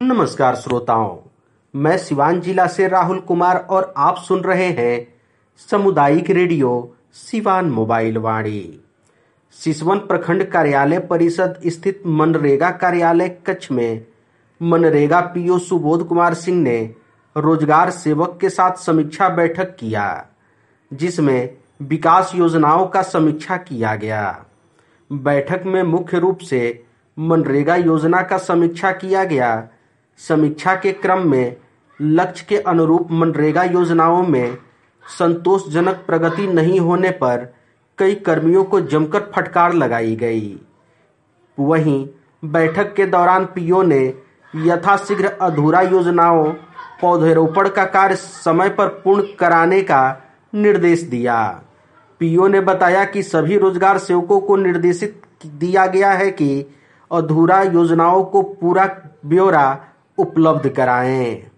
नमस्कार श्रोताओं, मैं सिवान जिला से राहुल कुमार और आप सुन रहे हैं सामुदायिक रेडियो सिवान मोबाइल वाणी। सिसवन प्रखंड कार्यालय परिषद स्थित मनरेगा कार्यालय कक्ष में मनरेगा पीओ सुबोध कुमार सिंह ने रोजगार सेवक के साथ समीक्षा बैठक किया, जिसमें विकास योजनाओं का समीक्षा किया गया। बैठक में मुख्य रूप से मनरेगा योजना का समीक्षा किया गया। समीक्षा के क्रम में लक्ष्य के अनुरूप मनरेगा योजनाओं में संतोषजनक प्रगति नहीं होने पर कई कर्मियों को जमकर फटकार लगाई गई। वहीं बैठक के दौरान पीओ ने यथाशीघ्र अधूरा योजनाओं पौधरोपण का कार्य समय पर पूर्ण कराने का निर्देश दिया। पीओ ने बताया कि सभी रोजगार सेवकों को निर्देशित दिया गया है कि अधूरा योजनाओं को पूरा ब्यौरा उपलब्ध कराएं।